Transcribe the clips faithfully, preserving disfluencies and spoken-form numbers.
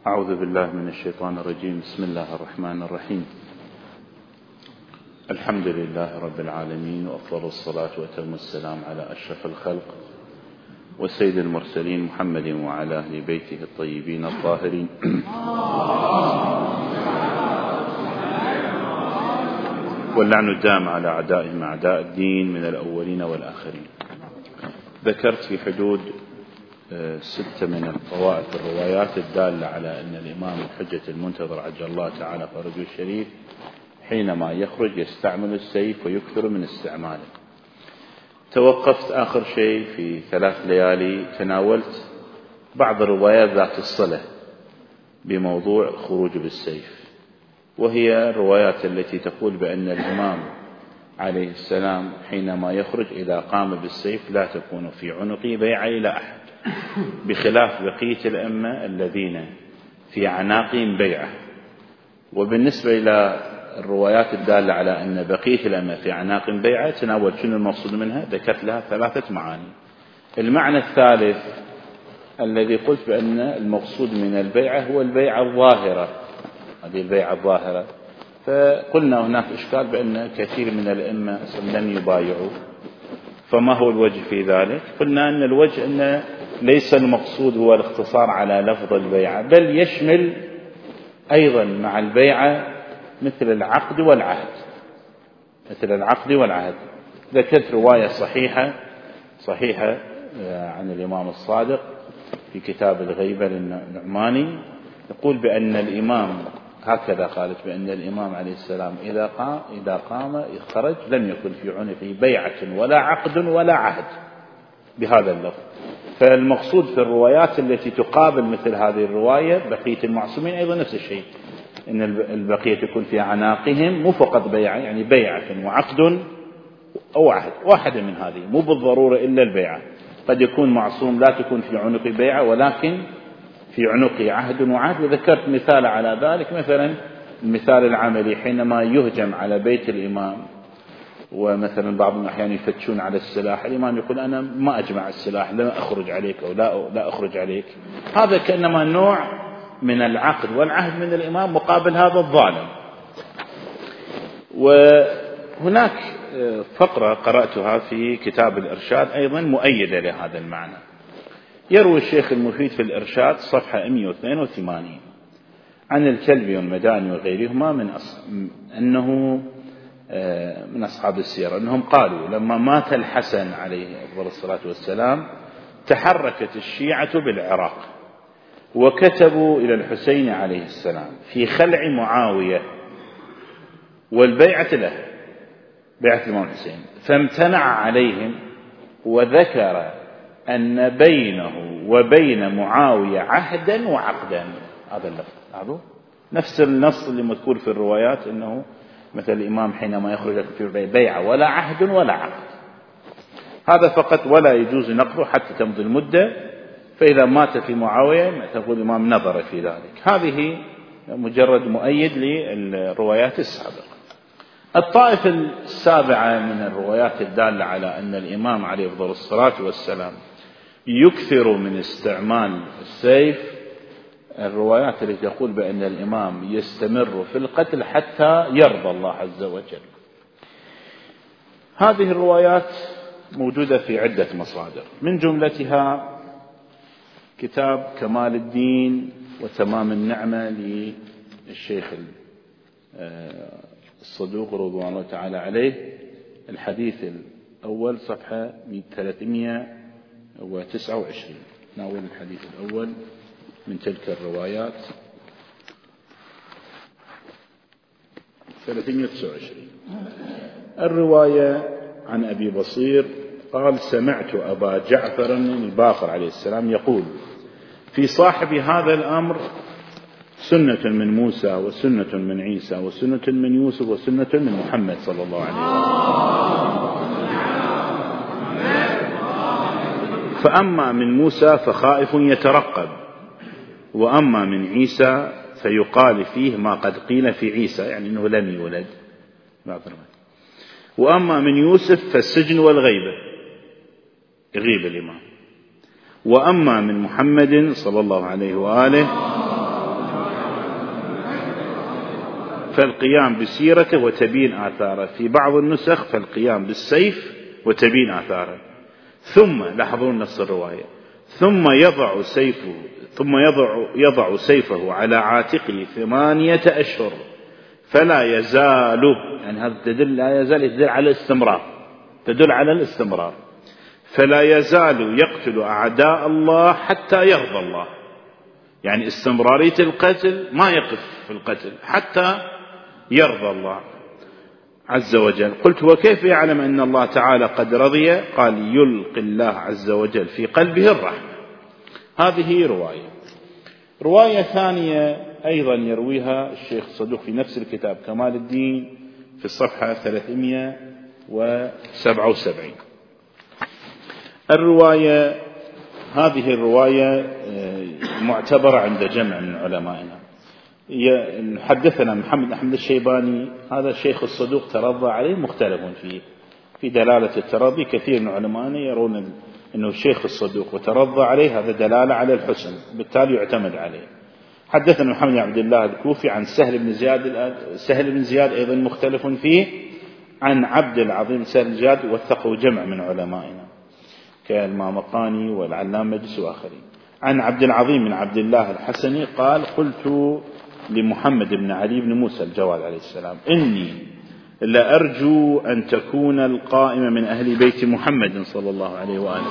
أعوذ بالله من الشيطان الرجيم. بسم الله الرحمن الرحيم. الحمد لله رب العالمين، وأفضل الصلاة وأتم السلام على أشرف الخلق وسيد المرسلين محمد وعلى أهل بيته الطيبين الطاهرين. واللعن الدام على أعدائهم أعداء الدين من الأولين والآخرين. ذكرت في حدود ستة من الطوائف الروايات الدالة على أن الإمام الحجة المنتظر عجل الله تعالى فرجه الشريف حينما يخرج يستعمل السيف ويكثر من استعماله. توقفت آخر شيء في ثلاث ليالي، تناولت بعض الروايات ذات الصلة بموضوع خروج بالسيف، وهي الروايات التي تقول بأن الإمام عليه السلام حينما يخرج إذا قام بالسيف لا تكون في عنقه بيعة إلى أحد، بخلاف بقية الأمة الذين في أعناقهم بيعة. وبالنسبة إلى الروايات الدالة على أن بقية الأمة في أعناقهم بيعة، تناول شنو المقصود منها، ذكرت لها ثلاثة معاني. المعنى الثالث الذي قلت بأن المقصود من البيعة هو البيعة الظاهرة، هذه البيعة الظاهرة. فقلنا هناك إشكال بأن كثير من الأمة لم يبايعوا، فما هو الوجه في ذلك؟ قلنا أن الوجه أن ليس المقصود هو الاختصار على لفظ البيعة، بل يشمل أيضا مع البيعة مثل العقد والعهد، مثل العقد والعهد. ذكرت رواية صحيحة صحيحة عن الإمام الصادق في كتاب الغيبة للنعماني، يقول بأن الإمام هكذا قالت بأن الإمام عليه السلام إذا قام إذا قام خرج لم يكن في عنقه بيعة ولا عقد ولا عهد بهذا اللفظ. فالمقصود في الروايات التي تقابل مثل هذه الرواية بقية المعصومين أيضا نفس الشيء، إن البقية يكون في أعناقهم مو فقط بيعة، يعني بيعة وعقد أو عهد، واحدة من هذه، مو بالضرورة إلا البيعة. قد يكون معصوم لا تكون في عنقه بيعة ولكن في عنقه عهد وعهد. وذكرت مثال على ذلك، مثلا المثال العملي حينما يهجم على بيت الإمام، ومثلا بعض الأحيان يفتشون على السلاح، الإمام يقول أنا ما أجمع السلاح، لا أخرج عليك أو لا لا أخرج عليك. هذا كأنما نوع من العقد والعهد من الإمام مقابل هذا الظالم. وهناك فقرة قرأتها في كتاب الإرشاد أيضا مؤيدة لهذا المعنى. يروي الشيخ المفيد في الإرشاد صفحة مئة واثنين وثمانين عن الكلبي والمداني وغيرهما من أص... أنه من أصحاب السيرة أنهم قالوا لما مات الحسن عليه أفضل الصلاة والسلام تحركت الشيعة بالعراق وكتبوا إلى الحسين عليه السلام في خلع معاوية والبيعة له، بيعة الإمام الحسين، فامتنع عليهم وذكر أن بينه وبين معاوية عهدا وعقدا. هذا اللفظ هذا نفس النص اللي مذكور في الروايات، أنه مثل الإمام حينما يخرج في بيعة ولا عهد ولا عقد. هذا فقط، ولا يجوز نقله حتى تمضي المدة، فإذا مات في معاوية تقول الإمام نظر في ذلك. هذه مجرد مؤيد للروايات السابقة. الطائفة السابعة من الروايات الدالة على أن الإمام عليه أفضل الصلاة والسلام يكثر من استعمال السيف، الروايات التي تقول بأن الإمام يستمر في القتل حتى يرضى الله عز وجل. هذه الروايات موجودة في عدة مصادر، من جملتها كتاب كمال الدين وتمام النعمة للشيخ الصدوق رضوان الله تعالى عليه، الحديث الأول صفحة ثلاثمئة وتسعة وعشرين. ناول الحديث الأول من تلك الروايات ثلاثمئة وتسعة وعشرين. الرواية عن أبي بصير قال سمعت أبا جعفر الباقر عليه السلام يقول في صاحب هذا الأمر سنة من موسى وسنة من عيسى وسنة من يوسف وسنة من محمد صلى الله عليه وسلم. فأما من موسى فخائف يترقب، وأما من عيسى فيقال فيه ما قد قيل في عيسى، يعني أنه لم يولد، وأما من يوسف فالسجن والغيبة، يغيب الإمام. وأما من محمد صلى الله عليه وآله فالقيام بسيرته وتبين آثاره، في بعض النسخ فالقيام بالسيف وتبين آثاره. ثم لاحظون نص الرواية، ثم يضع سيفه ثم يضع يضع سيفه على عاتقه ثمانية أشهر فلا يزال، يعني هذا تدل لا يزال تدل على الاستمرار، تدل على الاستمرار، فلا يزال يقتل أعداء الله حتى يرضى الله، يعني استمرارية القتل ما يقف في القتل حتى يرضى الله عز وجل. قلت وكيف يعلم أن الله تعالى قد رضي؟ قال يلقي الله عز وجل في قلبه الرحمة. هذه رواية. رواية ثانية أيضا يرويها الشيخ الصدوق في نفس الكتاب كمال الدين في الصفحة ثلاثمائة وسبعة وسبعين. الرواية هذه الرواية معتبرة عند جمع من علمائنا. حدثنا محمد أحمد الشيباني، هذا الشيخ الصدوق ترضى عليه، مختلف فيه في دلالة الترضي. كثير من علمائنا يرون أنه الشيخ الصدوق وترضى عليه هذا دلالة على الحسن، بالتالي يعتمد عليه. حدثنا محمد بن عبد الله الكوفي عن سهل بن زياد، سهل بن زياد أيضا مختلف فيه، عن عبد العظيم سهل بن زياد وثقه جمع من علمائنا كالمامقاني والعلام مجلس وآخرين. عن عبد العظيم بن عبد الله الحسني قال قلت لمحمد بن علي بن موسى الجواد عليه السلام إني لأرجو أن تكون القائمة من أهل بيت محمد صلى الله عليه وآله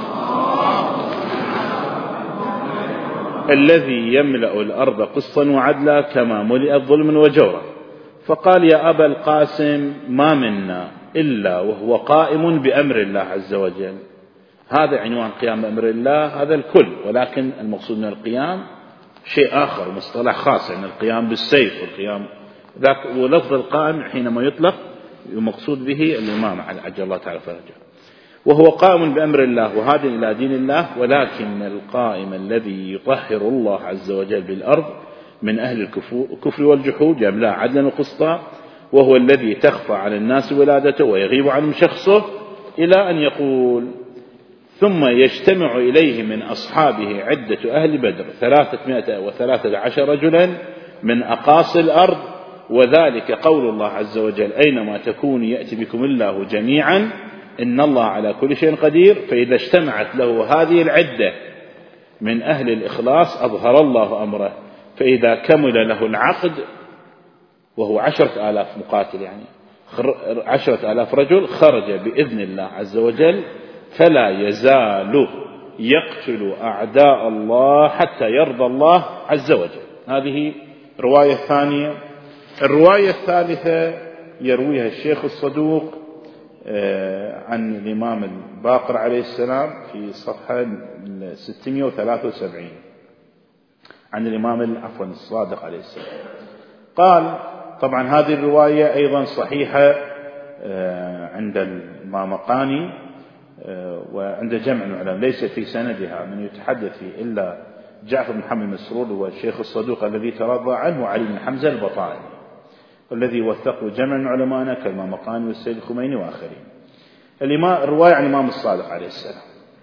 الذي يملأ الأرض قسطا وعدلا كما ملئت ظلما وجورا. فقال يا أبا القاسم ما منا إلا وهو قائم بأمر الله عز وجل. هذا عنوان قيام بأمر الله، هذا الكل، ولكن المقصود من القيام شيء آخر، مصطلح خاص، يعني القيام بالسيف والقيام ذاك. ولفظ القائم حينما يطلق المقصود به الإمام عجل الله تعالى فرجه، وهو قائم بأمر الله وهاد إلى دين الله. ولكن القائم الذي يطهر الله عز وجل بالأرض من أهل الكفر والجحود يملأ عدلا وقسطا، وهو الذي تخفى على الناس ولادته ويغيب عنهم شخصه، إلى أن يقول ثم يجتمع إليه من أصحابه عدة أهل بدر ثلاثمائة وثلاثة عشر رجلا من أقاصي الأرض، وذلك قول الله عز وجل أينما تكون يأتي بكم الله جميعا إن الله على كل شيء قدير. فإذا اجتمعت له هذه العدة من أهل الإخلاص أظهر الله أمره، فإذا كمل له العقد وهو عشرة آلاف مقاتل، يعني عشرة آلاف رجل، خرج بإذن الله عز وجل فلا يزال يقتل أعداء الله حتى يرضى الله عز وجل. هذه رواية ثانية. الرواية الثالثة يرويها الشيخ الصدوق عن الإمام الباقر عليه السلام في صفحة ستمائة وثلاثة وسبعين، عن الإمام عفوا الصادق عليه السلام قال. طبعا هذه الرواية أيضا صحيحة عند المامقاني وعند جمع العلماء، ليس في سندها من يتحدث فيه إلا جعفر بن محمد مسرور والشيخ الصدوق الذي ترضى عنه، وعلي بن حمزة البطائي والذي وثقه جمع من علمائنا كالمامقاني والسيد الخميني وآخرين. الرواية عن الإمام الصادق عليه السلام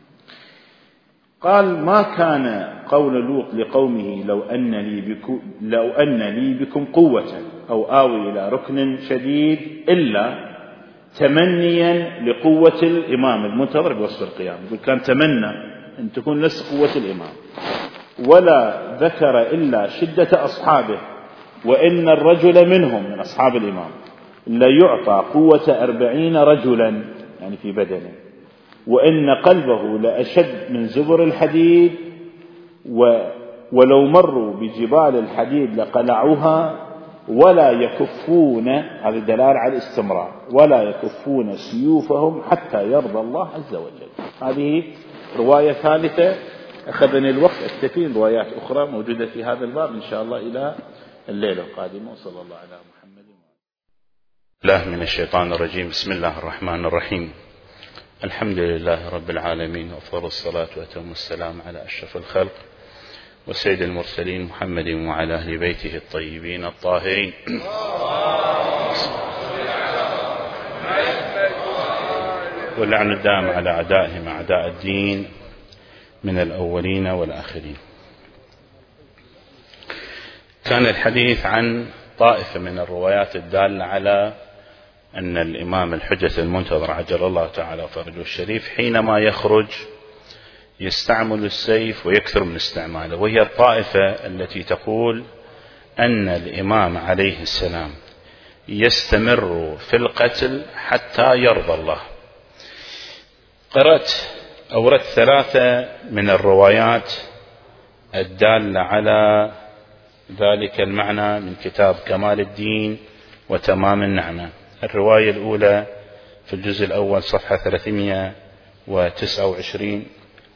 قال ما كان قول لوط لقومه لو أن لي بكم, لو أن لي بكم قوة أو آوي إلى ركن شديد إلا تمنيا لقوة الإمام المنتظر بوصف القيام. يقول كان تمنى أن تكون نفس قوة الإمام، ولا ذكر إلا شدة أصحابه، وإن الرجل منهم من أصحاب الإمام ليعطى قوة أربعين رجلا يعني في بدنه، وإن قلبه لأشد من زبر الحديد، ولو مروا بجبال الحديد لقلعوها، ولا يكفون، هذا دلالة على الاستمرار، ولا يكفون سيوفهم حتى يرضى الله عز وجل. هذه رواية ثالثة. أخذني الوقت أكتفي، روايات أخرى موجودة في هذا الباب إن شاء الله إلى الليلة القادمة. وصلى الله على محمد. الله من الشيطان الرجيم. بسم الله الرحمن الرحيم. الحمد لله رب العالمين، وأفضل الصلاة وأتم السلام على أشرف الخلق وسيد المرسلين محمد وعلى أهل بيته الطيبين الطاهرين. واللعن الدائم على أعدائهم أعداء الدين من الأولين والآخرين. كان الحديث عن طائفة من الروايات الدالة على أن الإمام الحجة المنتظر عجل الله تعالى فرجه الشريف حينما يخرج يستعمل السيف ويكثر من استعماله، وهي الطائفة التي تقول أن الإمام عليه السلام يستمر في القتل حتى يرضى الله. قرأت أوردت ثلاثة من الروايات الدالة على ذلك المعنى من كتاب كمال الدين وتمام النعمة. الرواية الأولى في الجزء الأول صفحة ثلاثمائة وتسعة وعشرين،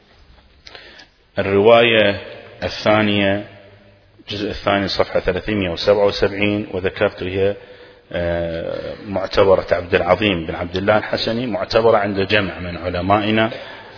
الرواية الثانية الجزء الثاني صفحة ثلاثمائة وسبعة وسبعين، وذكرت هي معتبرة عبد العظيم بن عبد الله الحسني، معتبرة عند جمع من علمائنا،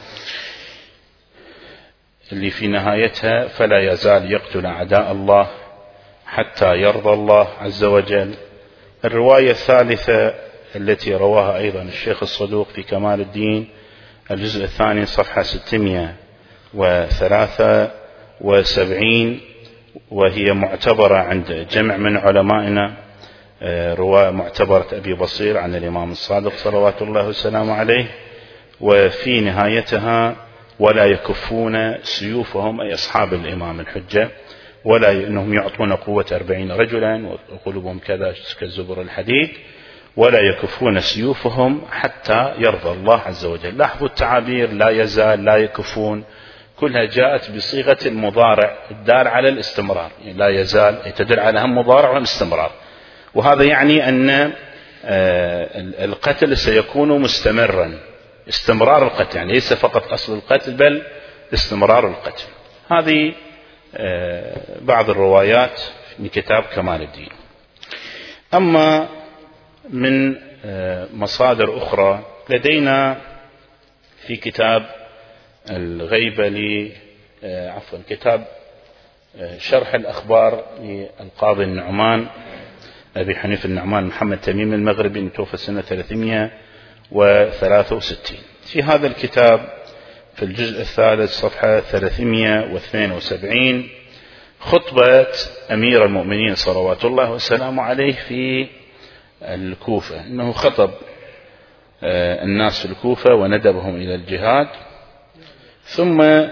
اللي في نهايتها فلا يزال يقتل أعداء الله حتى يرضى الله عز وجل. الرواية الثالثة التي رواها أيضا الشيخ الصدوق في كمال الدين، الجزء الثاني صفحة ستمائة وثلاثة وسبعين، وهي معتبرة عند جمع من علمائنا، رواية معتبرة أبي بصير عن الإمام الصادق صلوات الله وسلامه عليه. وفي نهايتها ولا يكفون سيوفهم، أي أصحاب الإمام الحجة، ولا أنهم يعطون قوة أربعين رجلا وقلوبهم كذا كالزبر الحديد، ولا يكفون سيوفهم حتى يرضى الله عز وجل. لاحظوا التعابير لا يزال، لا يكفون، كلها جاءت بصيغة المضارع الدال على الاستمرار، يعني لا يزال تدل على هم مضارع وهم استمرار، وهذا يعني أن القتل سيكون مستمرا، استمرار القتل، يعني ليس فقط أصل القتل بل استمرار القتل. هذه بعض الروايات من كتاب كمال الدين. أما من مصادر أخرى لدينا في كتاب الغيبة ل عفوا كتاب شرح الأخبار للقاضي النعمان أبي حنيف النعمان محمد تميم المغربي المتوفى سنة ثلاثمائة وثلاثة وستين. في هذا الكتاب في الجزء الثالث صفحة ثلاثمائة واثنين وسبعين خطبة أمير المؤمنين صلوات الله وسلامه عليه في الكوفة، إنه خطب الناس في الكوفة وندبهم إلى الجهاد، ثم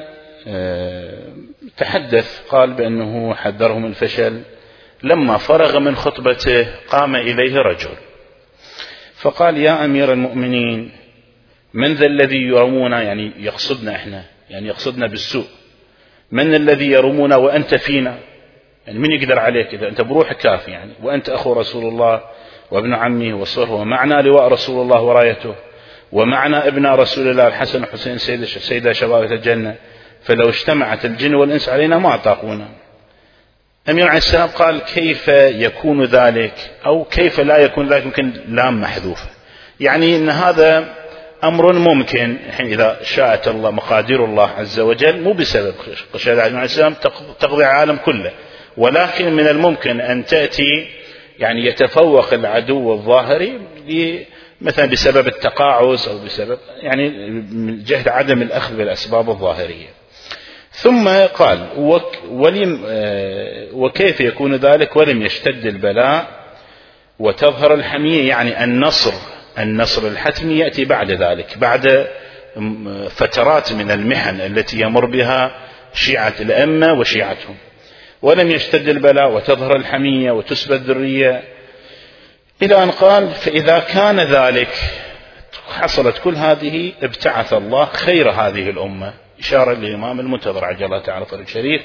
تحدث قال بأنه حذرهم الفشل. لما فرغ من خطبته قام إليه رجل فقال: يا أمير المؤمنين، من ذا الذي يرمونا، يعني يقصدنا إحنا، يعني يقصدنا بالسوء، من الذي يرمونا وأنت فينا، يعني من يقدر عليك إذا أنت بروحك كافي، يعني وأنت أخو رسول الله وابن عمه وصهره، ومعنا لواء رسول الله ورايته، ومعنا ابن رسول الله الحسن والحسين سيد سيدا شباب الجنة، فلو اجتمعت الجن والإنس علينا ما أطاقونا. أمير عليه السلام قال: كيف يكون ذلك، أو كيف لا يكون ذلك، ممكن لام محذوفة، يعني أن هذا أمر ممكن إذا شاءت الله مقادير الله عز وجل، مو بسبب شهادة عليه السلام تقضي العالم كله، ولكن من الممكن أن تأتي يعني يتفوق العدو الظاهري مثلا بسبب التقاعس أو بسبب يعني من جهة عدم الأخذ بالأسباب الظاهرية. ثم قال: ولم وكيف يكون ذلك ولم يشتد البلاء وتظهر الحمية، يعني النصر النصر الحتمي يأتي بعد ذلك، بعد فترات من المحن التي يمر بها شيعة الأئمة وشيعتهم. ولم يشتد البلاء وتظهر الحمية وتسبى الذرية، إلى أن قال: فإذا كان ذلك، حصلت كل هذه، ابتعث الله خير هذه الأمة، إشارة للإمام المنتظر عجل الله تعالى فرجه الشريف،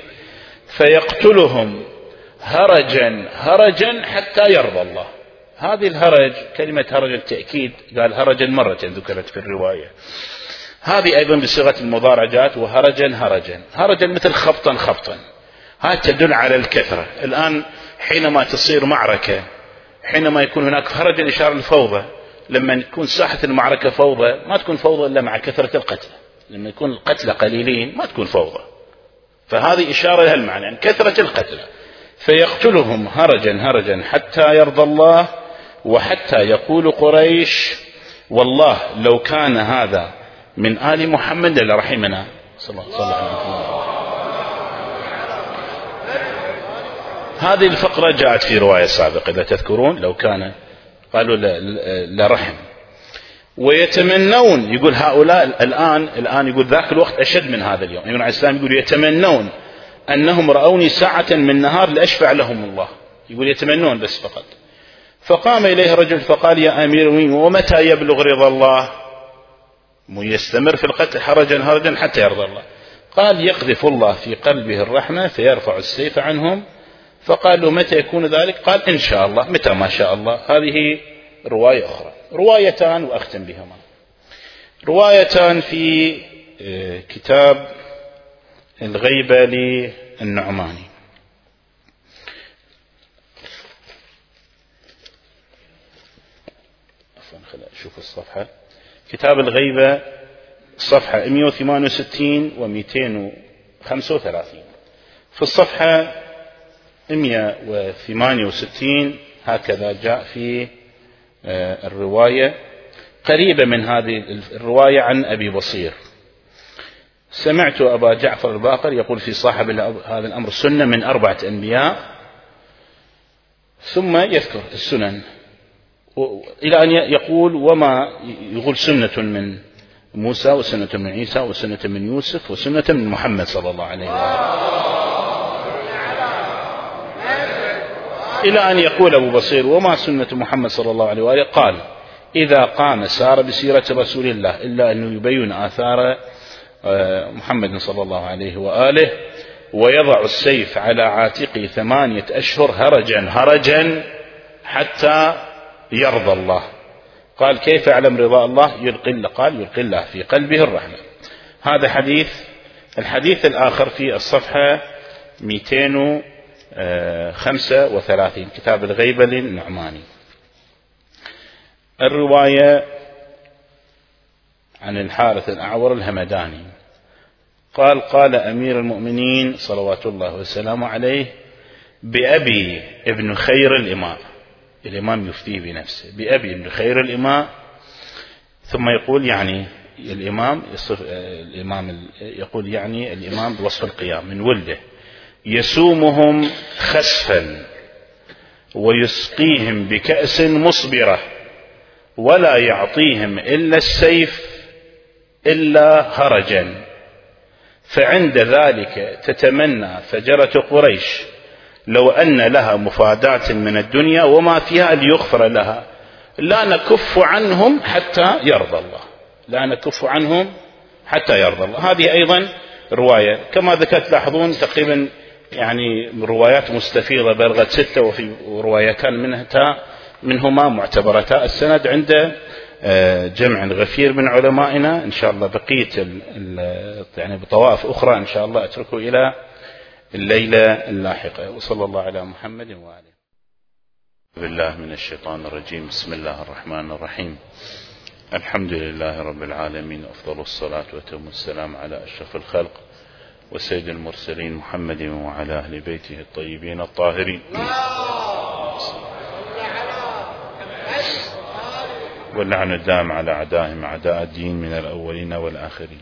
فيقتلهم هرجا هرجا حتى يرضى الله. هذه الهرج، كلمة هرج التأكيد، قال هرجا مرة ذكرت في الرواية، هذه أيضا بصيغة المضارجات، وهرجا هرجا هرجا مثل خبطا خبطا، هذا تدل على الكثرة. الآن حينما تصير معركة، حينما يكون هناك هرجا إشارة الفوضى، لما يكون ساحة المعركة فوضى ما تكون فوضى إلا مع كثرة القتل، لما يكون القتلى قليلين ما تكون فوضى، فهذه إشارة لها المعنى يعني كثرة القتل. فيقتلهم هرجا هرجا حتى يرضى الله، وحتى يقول قريش: والله لو كان هذا من آل محمد لرحمنا. صلى الله عليه وسلم. هذه الفقرة جاءت في رواية سابقة إذا تذكرون، لو كان قالوا لرحم ويتمنون، يقول هؤلاء الآن الآن يقول ذاك الوقت أشد من هذا اليوم. النبي عليه السلام يقول يتمنون أنهم رأوني ساعة من نهار لأشفع لهم الله، يقول يتمنون بس فقط. فقام إليه رجل فقال يا أمير المؤمنين ومتى يبلغ رضا الله؟ يستمر في القتل حرجا هرجا حتى يرضى الله. قال يقذف الله في قلبه الرحمة فيرفع السيف عنهم. فقال له متى يكون ذلك؟ قال إن شاء الله، متى ما شاء الله. هذه رواية أخرى. روايتان وأختم بهما. روايتان في كتاب الغيبة للنعماني. خلينا نشوف الصفحة. كتاب الغيبة صفحة مئة وثمانية وستين ومئتين وخمسة وثلاثين. في الصفحة مئة وثمانية وستين هكذا جاء في الرواية قريبة من هذه الرواية عن أبي بصير. سمعت أبا جعفر الباقر يقول في صاحب هذا الأمر سنة من أربعة أنبياء، ثم يذكر السنن إلى أن يقول وما يقول سنة من موسى وسنة من عيسى وسنة من يوسف وسنة من محمد صلى الله عليه وسلم، إلى أن يقول أبو بصير وما سنة محمد صلى الله عليه وآله؟ قال إذا قام سار بسيرة رسول الله إلا أنه يبين آثار محمد صلى الله عليه وآله ويضع السيف على عاتقه ثمانية أشهر هرجا هرجا حتى يرضى الله. قال كيف أعلم رضا الله؟ يلقي الله. قال يلقي الله في قلبه الرحمة. هذا حديث. الحديث الآخر في الصفحة مئتين وخمسة وثلاثين كتاب الغيبة للنعماني. الرواية عن الحارث الأعور الهمداني قال قال أمير المؤمنين صلوات الله وسلامه عليه بأبي ابن خير الإماء، الإمام يفتيه بنفسه بأبي ابن خير الإماء، ثم يقول يعني الإمام يصف الإمام يقول يعني الإمام بوصف القيام من ولده يسومهم خسفا ويسقيهم بكأس مصبرة ولا يعطيهم إلا السيف إلا هرجا، فعند ذلك تتمنى فجرة قريش لو أن لها مفادات من الدنيا وما فيها ليغفر لها، لا نكف عنهم حتى يرضى الله، لا نكف عنهم حتى يرضى الله. هذه أيضا رواية كما ذكرت، لاحظون تقريبا يعني روايات مستفيضة بلغت ستة، وفي روايتان منها منهما معتبرتا السند عند جمع غفير من علمائنا. إن شاء الله بقية يعني بطوائف أخرى إن شاء الله أتركه إلى الليلة اللاحقة. وصلى الله على محمد وآله. بالله من الشيطان الرجيم. بسم الله الرحمن الرحيم. الحمد لله رب العالمين، أفضل الصلاة وتم السلام على أشرف الخلق وسيد المرسلين محمد وعلى أهل بيته الطيبين الطاهرين، واللعن الدائم على أعدائهم أعداء الدين من الأولين والآخرين.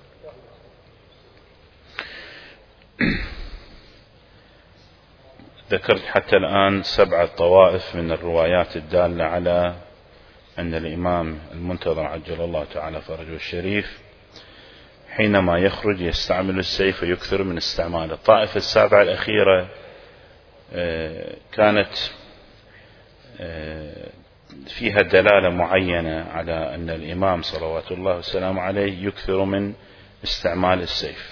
ذكرت حتى الآن سبعة طوائف من الروايات الدالة على أن الإمام المنتظر عجل الله تعالى فرجه الشريف حينما يخرج يستعمل السيف ويكثر من استعماله. الطائفة السابعة الأخيرة كانت فيها دلالة معينة على أن الإمام صلوات الله وسلامه عليه يكثر من استعمال السيف.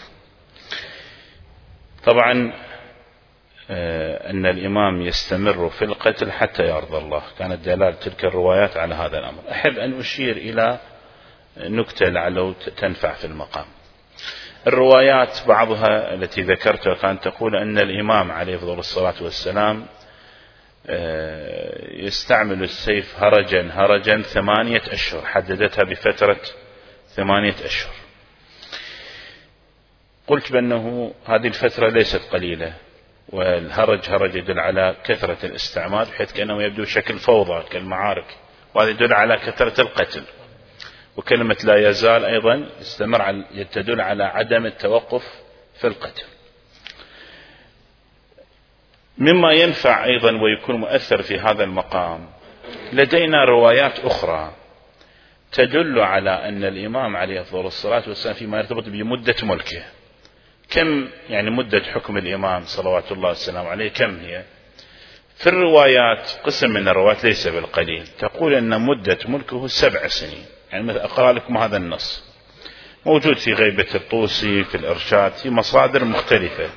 طبعا أن الإمام يستمر في القتل حتى يرضى الله، كانت دلالة تلك الروايات على هذا الأمر. أحب أن أشير إلى نكتة لعله تنفع في المقام. الروايات بعضها التي ذكرتها كانت تقول أن الإمام عليه أفضل الصلاة والسلام يستعمل السيف هرجا هرجا ثمانية أشهر، حددتها بفترة ثمانية أشهر. قلت بأنه هذه الفترة ليست قليلة، والهرج هرج يدل على كثرة الاستعمال بحيث كأنه يبدو شكل فوضى كالمعارك، وهذا يدل على كثرة القتل. وكلمة لا يزال أيضا استمر على تدل على عدم التوقف في القتل. مما ينفع أيضا ويكون مؤثر في هذا المقام، لدينا روايات أخرى تدل على أن الإمام عليه الصلاة والسلام فيما يرتبط بمدة ملكه، كم يعني مدة حكم الإمام صلوات الله والسلام عليه كم هي؟ في الروايات قسم من الروايات ليس بالقليل تقول أن مدة ملكه سبع سنين. يعني مثل أقرأ لكم هذا النص موجود في غيبة الطوسي في الإرشاد في مصادر مختلفة.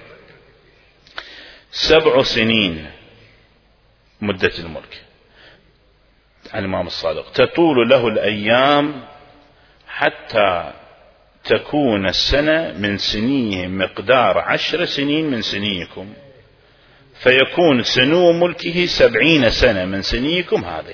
سبع سنين مدة الملك عن الإمام الصادق، تطول له الأيام حتى تكون السنة من سنيه مقدار عشر سنين من سنيكم، فيكون سنو ملكه سبعين سنة من سنيكم هذه.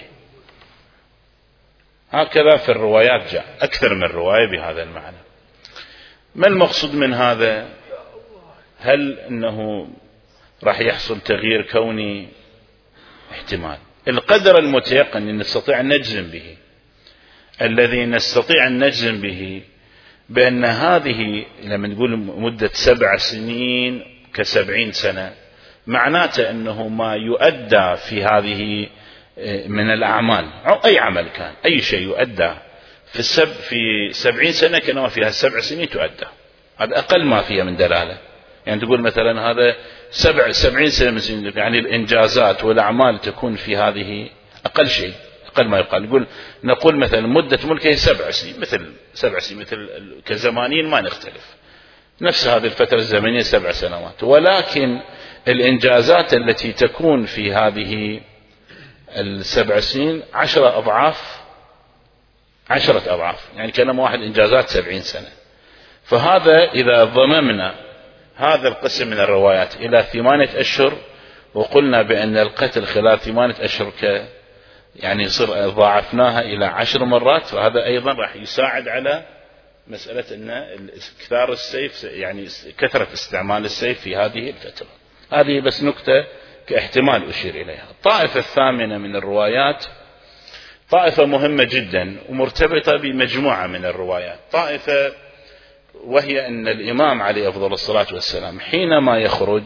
هكذا في الروايات جاء أكثر من رواية بهذا المعنى. ما المقصود من هذا؟ هل أنه راح يحصل تغيير كوني؟ احتمال. القدر المتيقن أن نستطيع أن نجزم به، الذي نستطيع أن نجزم به بأن هذه لما نقول مدة سبع سنين كسبعين سنة، معناته أنه ما يؤدى في هذه من الأعمال أو أي عمل كان، أي شيء يؤدى في السب في سبعين سنة كما فيها سبع سنين تؤدى. هذا أقل ما فيها من دلالة. يعني تقول مثلا هذا سبع سبعين سنة من سنين، يعني الإنجازات والأعمال تكون في هذه أقل شيء، أقل ما يقال. نقول نقول مثلا مدة ملكه سبع سنين، مثل سبع سنين مثل كزمانين ما نختلف، نفس هذه الفترة الزمنية سبع سنوات. ولكن الإنجازات التي تكون في هذه السبع سنين عشرة أضعاف، عشرة أضعاف، يعني كلام واحد إنجازات سبعين سنة. فهذا إذا ضممنا هذا القسم من الروايات إلى ثمانية أشهر وقلنا بأن القتل خلال ثمانية أشهر ك يعني يصير ضاعفناها إلى عشر مرات، فهذا أيضا راح يساعد على مسألة أن كثار السيف، يعني كثرة استعمال السيف في هذه الفترة. هذه بس نكتة كاحتمال أشير إليها. الطائفة الثامنة من الروايات طائفة مهمة جدا ومرتبطة بمجموعة من الروايات، طائفة وهي أن الإمام عليه أفضل الصلاة والسلام حينما يخرج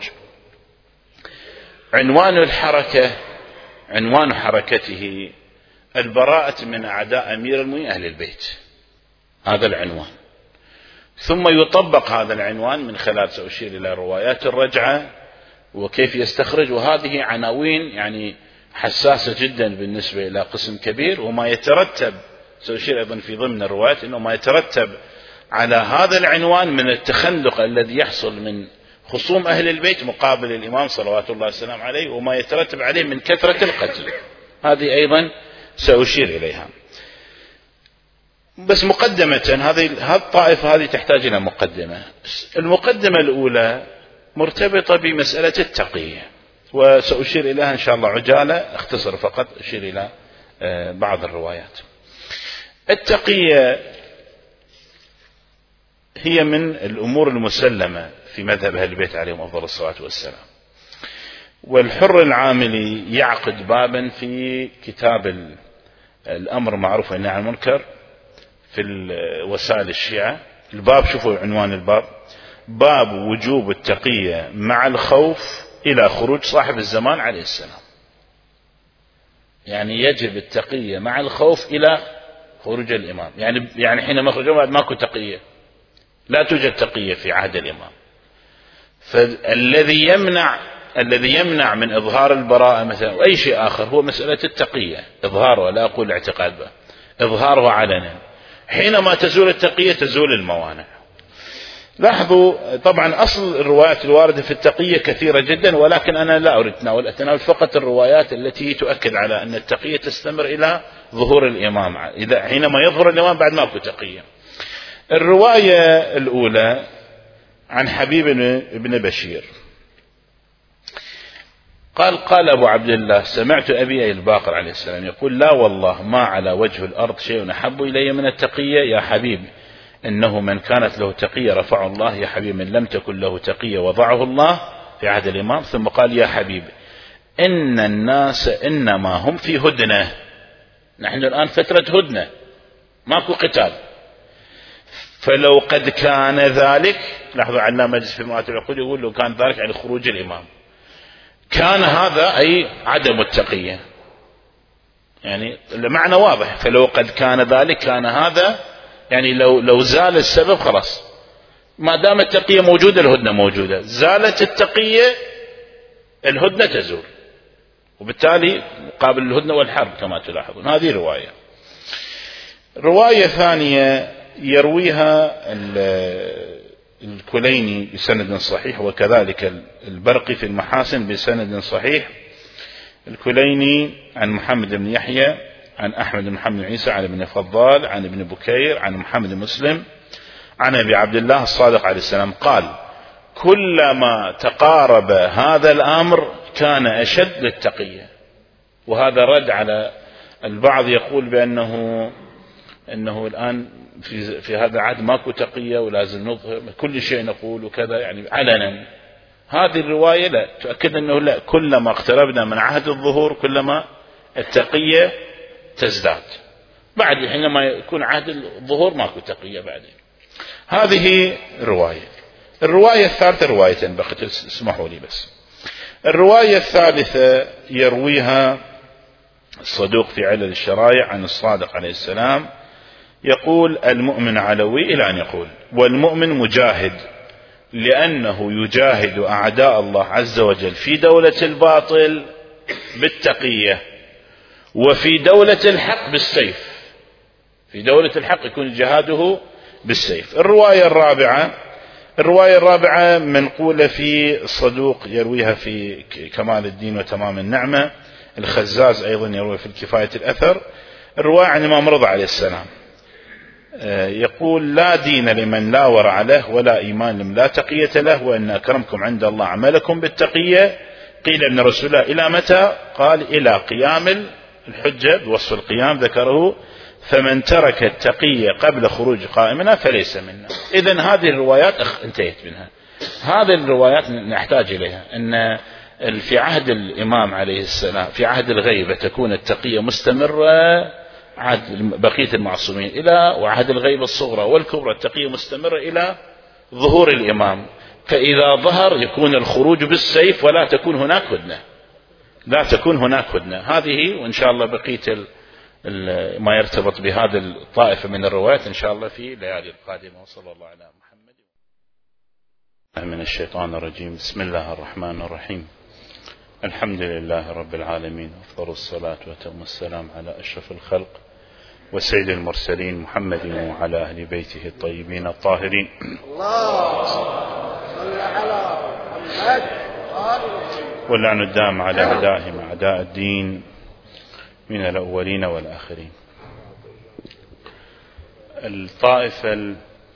عنوان الحركة عنوان حركته البراءة من أعداء أمير المؤمنين أهل البيت، هذا العنوان. ثم يطبق هذا العنوان من خلال سأشير إلى روايات الرجعة وكيف يستخرج، وهذه عناوين يعني حساسة جدا بالنسبة إلى قسم كبير. وما يترتب سأشير أيضا في ضمن الروايات أنه ما يترتب على هذا العنوان من التخلق الذي يحصل من خصوم أهل البيت مقابل الإمام صلوات الله والسلام عليه، وما يترتب عليه من كثرة القتل، هذه أيضا سأشير إليها. بس مقدمة هذه الطائفة هذه تحتاج إلى مقدمة. المقدمة الأولى مرتبطة بمسألة التقية، وسأشير إليها إن شاء الله عجالة، اختصر فقط أشير إلى بعض الروايات. التقية هي من الأمور المسلمة في مذهب أهل البيت عليهم أفضل الصلاة والسلام. والحر العاملي يعقد بابا في كتاب الأمر معروف والنهي عن المنكر في وسائل الشيعة. الباب شوفوا عنوان الباب: باب وجوب التقية مع الخوف إلى خروج صاحب الزمان عليه السلام. يعني يجب التقية مع الخوف إلى خروج الإمام، يعني يعني حينما يخرج الإمام ماكو تقية، لا توجد تقية في عهد الإمام. فالذي يمنع الذي يمنع من إظهار البراءة مثلا أو أي شيء آخر هو مسألة التقية، إظهاره، لا أقول اعتقاد به، إظهاره علنا. حينما تزول التقية تزول الموانع. لاحظوا طبعا أصل الروايات الواردة في التقية كثيرة جدا، ولكن أنا لا أريد أتناول أتناول فقط الروايات التي تؤكد على أن التقية تستمر إلى ظهور الإمام، إذا حينما يظهر الإمام بعد ما أكو تقية. الرواية الأولى عن حبيب بن بشير قال: قال أبو عبد الله: سمعت أبي الباقر عليه السلام يقول: لا والله ما على وجه الأرض شيء أحب إلي من التقية يا حبيب، إنه من كانت له تقية رفعه الله، يا حبيب من لم تكن له تقية وضعه الله، في عهد الإمام. ثم قال: يا حبيب إن الناس إنما هم في هدنة، نحن الآن فترة هدنة ماكو قتال، فلو قد كان ذلك، لاحظوا عنا مجلس في مئات العقود يقول لو كان ذلك يعني خروج الإمام، كان هذا أي عدم التقية، يعني المعنى واضح. فلو قد كان ذلك كان هذا، يعني لو لو زال السبب خلاص، ما دام التقية موجودة الهدنة موجودة، زالت التقية الهدنة تزول، وبالتالي مقابل الهدنة والحرب كما تلاحظون. هذه رواية. رواية ثانية يرويها الكليني بسند صحيح، وكذلك البرقي في المحاسن بسند صحيح. الكليني عن محمد بن يحيى عن أحمد بن محمد بن عيسى عن ابن فضال عن ابن بكير عن محمد بن مسلم عن أبي عبد الله الصادق عليه السلام قال: كلما تقارب هذا الأمر كان أشد للتقية. وهذا رد على البعض يقول بأنه أنه الآن في, في هذا العهد ماكو تقية ولازم نظهر كل شيء نقول وكذا، يعني علنا. هذه الرواية لا تؤكد أنه لا، كلما اقتربنا من عهد الظهور كلما التقية تزداد. بعد حينما يكون عهد الظهور ماكو تقية بعدين. هذه رواية. الرواية الثالثة روايتين بقيت، اسمحوا لي بس. الرواية الثالثة يرويها الصدوق في علل الشرائع عن الصادق عليه السلام يقول: المؤمن علوي، إلى أن يقول: والمؤمن مجاهد لأنه يجاهد أعداء الله عز وجل في دولة الباطل بالتقية، وفي دولة الحق بالسيف. في دولة الحق يكون جهاده بالسيف. الرواية الرابعة الرواية الرابعة منقولة في الصدوق يرويها في كمال الدين وتمام النعمة. الخزاز أيضا يروي في الكفاية الأثر. الرواية عن الإمام رضا عليه السلام يقول: لا دين لمن لا ورع له، ولا إيمان لمن لا تقية له، وإن أكرمكم عند الله عملكم بالتقية. قيل ابن رسول الله: إلى متى؟ قال: إلى قيام الحجة، بوصف القيام ذكره: فمن ترك التقية قبل خروج قائمنا فليس منا. إذن هذه الروايات انتهت منها. هذه الروايات نحتاج إليها، أن في عهد الإمام عليه السلام في عهد الغيبة تكون التقية مستمرة، عهد بقية المعصومين إلى وعهد الغيبة الصغرى والكبرى التقية مستمرة إلى ظهور الإمام. فإذا ظهر يكون الخروج بالسيف، ولا تكون هناك هدنة، لا تكون هناك هدنة. هذه وإن شاء الله بقية ما يرتبط بهذا الطائفة من الروايات إن شاء الله في الليالي القادمة. وصلى الله على محمد. من الشيطان الرجيم. بسم الله الرحمن الرحيم. الحمد لله رب العالمين، أفضل الصلاة وأتم السلام على أشرف الخلق وسيد المرسلين محمد وعلى أهل بيته الطيبين الطاهرين. الله صل على محمد. واللعن الدام على أعدائهم أعداء الدين من الأولين والآخرين. الطائفة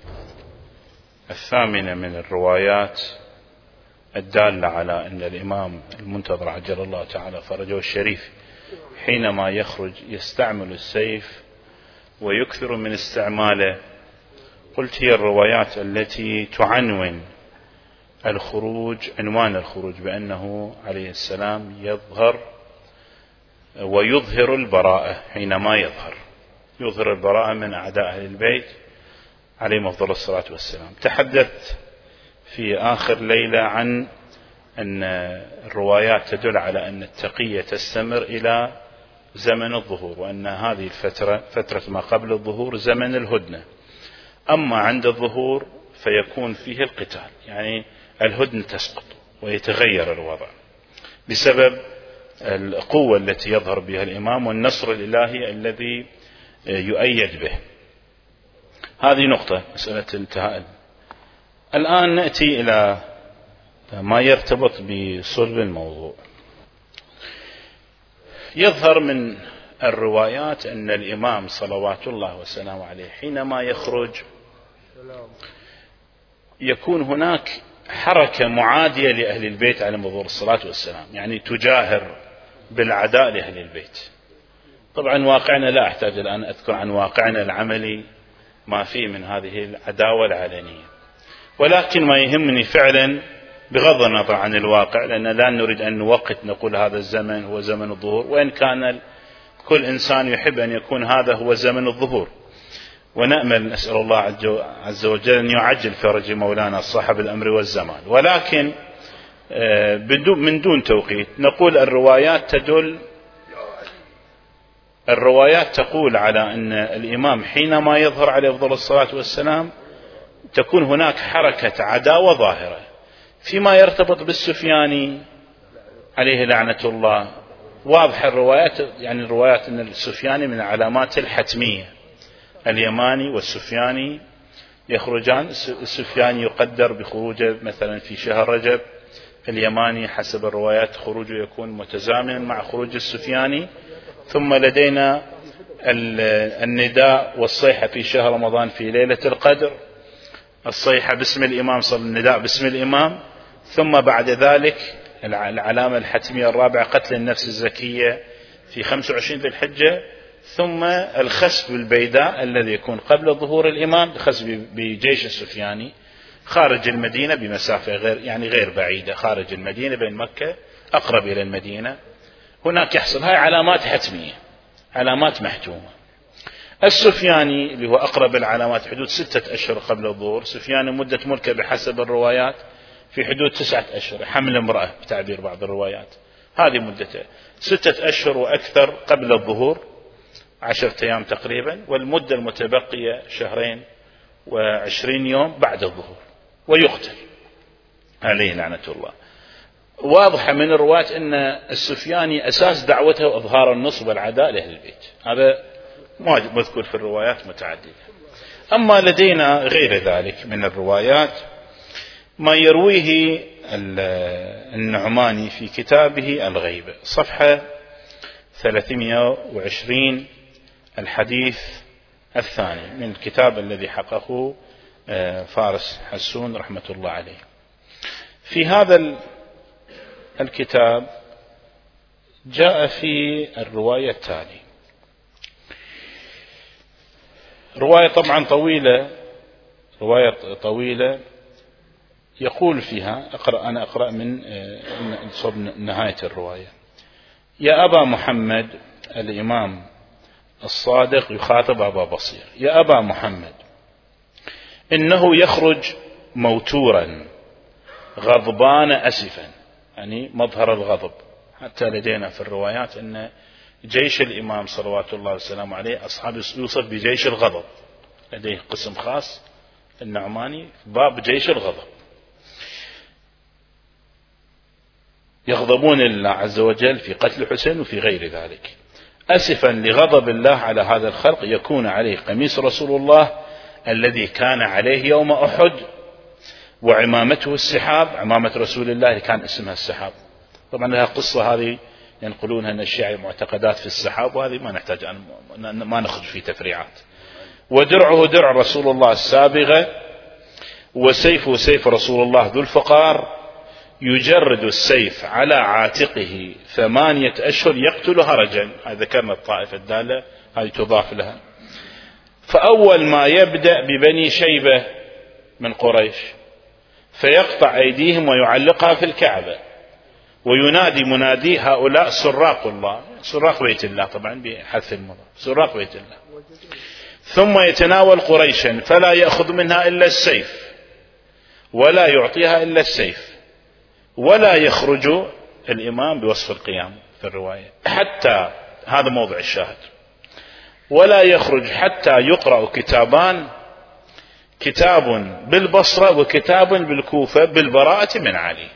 الثامنة من الروايات الدالة على أن الإمام المنتظر عجل الله تعالى فرجه الشريف حينما يخرج يستعمل السيف ويكثر من استعماله. قلت هي الروايات التي تعنون الخروج، عنوان الخروج بأنه عليه السلام يظهر ويظهر البراءة. حينما يظهر يظهر البراءة من أعداء أهل البيت عليهم أفضل الصلاة والسلام. تحدثت في آخر ليلة عن أن الروايات تدل على أن التقية تستمر إلى زمن الظهور، وأن هذه الفترة فترة ما قبل الظهور زمن الهدنة. أما عند الظهور فيكون فيه القتال، يعني الهدنة تسقط ويتغير الوضع بسبب القوة التي يظهر بها الإمام والنصر الإلهي الذي يؤيد به. هذه نقطة مسألة انتهاء. الآن نأتي إلى ما يرتبط بصلب الموضوع. يظهر من الروايات أن الإمام صلوات الله وسلامه عليه حينما يخرج يكون هناك حركة معادية لأهل البيت عليهم أفضل الصلاة والسلام، يعني تجاهر بالعداء لأهل البيت. طبعا واقعنا لا أحتاج الآن أذكر عن واقعنا العملي ما فيه من هذه العداوة العلنية، ولكن ما يهمني فعلا بغض النظر عن الواقع، لأن لا نريد أن نوقت نقول هذا الزمن هو زمن الظهور، وإن كان كل إنسان يحب أن يكون هذا هو زمن الظهور، ونأمل نسأل الله عز وجل أن يعجل فرج مولانا صاحب الأمر والزمان. ولكن من دون توقيت. نقول الروايات تدل الروايات تقول على أن الإمام حينما يظهر عليه أفضل الصلاة والسلام تكون هناك حركة عداوة ظاهرة. فيما يرتبط بالسفياني عليه لعنة الله واضح الروايات، يعني الروايات أن السفياني من العلامات الحتمية، اليماني والسفياني يخرجان، السفياني يقدر بخروجه مثلا في شهر رجب، اليماني حسب الروايات خروجه يكون متزامنا مع خروج السفياني. ثم لدينا النداء والصيحة في شهر رمضان في ليلة القدر، الصيحة باسم الإمام صلى النداء باسم الإمام. ثم بعد ذلك العلامة الحتمية الرابعة قتل النفس الزكية في خمسة وعشرين ذي الحجة. ثم الخسف بالبيداء الذي يكون قبل ظهور الإمام، الخسف بجيش السفياني خارج المدينة بمسافة غير يعني غير بعيدة، خارج المدينة بين مكة أقرب إلى المدينة، هناك يحصل. هاي علامات حتمية، علامات محتومة. السفياني اللي هو أقرب العلامات حدود ستة أشهر قبل الظهور، سفياني مدة ملكه بحسب الروايات في حدود تسعة أشهر، حمل امرأة بتعبير بعض الروايات، هذه مدته ستة أشهر وأكثر قبل الظهور، عشرة أيام تقريبا، والمدة المتبقية شهرين وعشرين يوم بعد الظهور، ويقتل عليه لعنة الله. واضحة من الروايات أن السفياني أساس دعوته إظهار النصب والعداء لأهل البيت، هذا مذكور في الروايات متعددة. أما لدينا غير ذلك من الروايات ما يرويه النعماني في كتابه الغيبة صفحة ثلاثمائة وعشرين الحديث الثاني من الكتاب الذي حققه فارس حسون رحمة الله عليه. في هذا الكتاب جاء في الرواية التالي، رواية طبعا طويلة، رواية طويلة يقول فيها، أقرأ أنا أقرأ من صوب نهاية الرواية: يا أبا محمد، الإمام الصادق يخاطب أبا بصير: يا أبا محمد، إنه يخرج موتورا غضبان أسفا، يعني مظهر الغضب. حتى لدينا في الروايات أن جيش الإمام صلوات الله وسلامه عليه أصحاب يوصف بجيش الغضب، لديه قسم خاص النعماني باب جيش الغضب، يغضبون الله عز وجل في قتل حسين وفي غير ذلك، أسفا لغضب الله على هذا الخلق، يكون عليه قميص رسول الله الذي كان عليه يوم أحد، وعمامته السحاب، عمامة رسول الله كان اسمها السحاب. طبعا لها قصة هذه ينقلونها أن الشيعة معتقدات في السحاب، وهذه ما نحتاج أن ما نخرج في تفريعات. ودرعه درع رسول الله السابغة، وسيفه سيف رسول الله ذو الفقار، يجرد السيف على عاتقه ثمانية أشهر يقتل هرجا. هذا ذكرنا الطائفة الدالة، هذه تضاف لها. فأول ما يبدأ ببني شيبة من قريش، فيقطع أيديهم ويعلقها في الكعبة، وينادي منادي هؤلاء سراق الله، سراق بيت الله طبعا بحذف المضاف، سراق بيت الله. ثم يتناول قريشا فلا يأخذ منها إلا السيف، ولا يعطيها إلا السيف، ولا يخرج الإمام بوصف القيام في الرواية حتى، هذا موضع الشاهد، ولا يخرج حتى يقرأ كتابان، كتاب بالبصرة وكتاب بالكوفة بالبراءة من علي.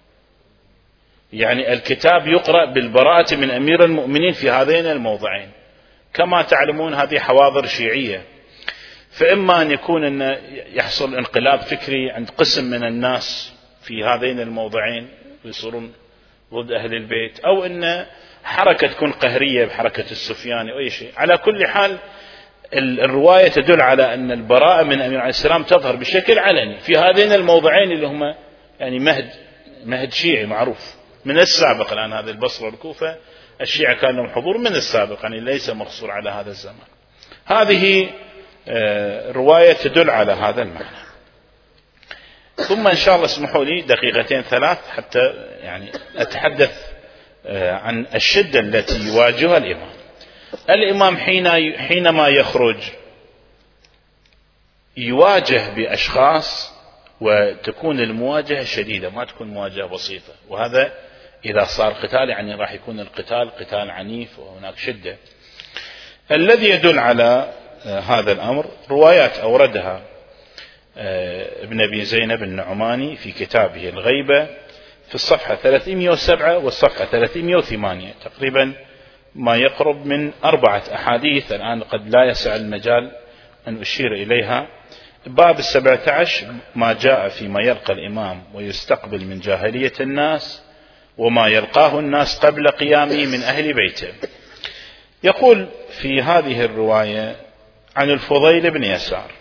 يعني الكتاب يقرأ بالبراءة من أمير المؤمنين في هذين الموضعين. كما تعلمون هذه حواضر شيعية، فإما أن يكون أن يحصل انقلاب فكري عند قسم من الناس في هذين الموضعين يصيرون ضد أهل البيت، أو أن حركة تكون قهرية بحركة السفياني أو أي شيء. على كل حال الرواية تدل على أن البراءة من أمير عليه السلام تظهر بشكل علني في هذين الموضعين اللي هم يعني مهد مهد شيعي معروف من السابق. الآن هذه البصرة والكوفة الشيعة كان لهم حضور من السابق، يعني ليس مقصور على هذا الزمان. هذه رواية تدل على هذا المعنى. ثم إن شاء الله اسمحوا لي دقيقتين ثلاث حتى يعني أتحدث عن الشدة التي يواجهها الإمام. الإمام حين حينما يخرج يواجه بأشخاص وتكون المواجهة شديدة، ما تكون مواجهة بسيطة، وهذا إذا صار قتال يعني راح يكون القتال قتال عنيف وهناك شدة. الذي يدل على هذا الأمر روايات أوردها ابن أبي زينب النعماني في كتابه الغيبة في الصفحة ثلاثمئة وسبعة والصفحة ثلاثمئة وثمانية، تقريبا ما يقرب من أربعة أحاديث، الآن قد لا يسع المجال أن أشير إليها. باب السبعة عشر ما جاء فيما يلقى الإمام ويستقبل من جاهلية الناس وما يلقاه الناس قبل قيامه من أهل بيته. يقول في هذه الرواية عن الفضيل بن يسار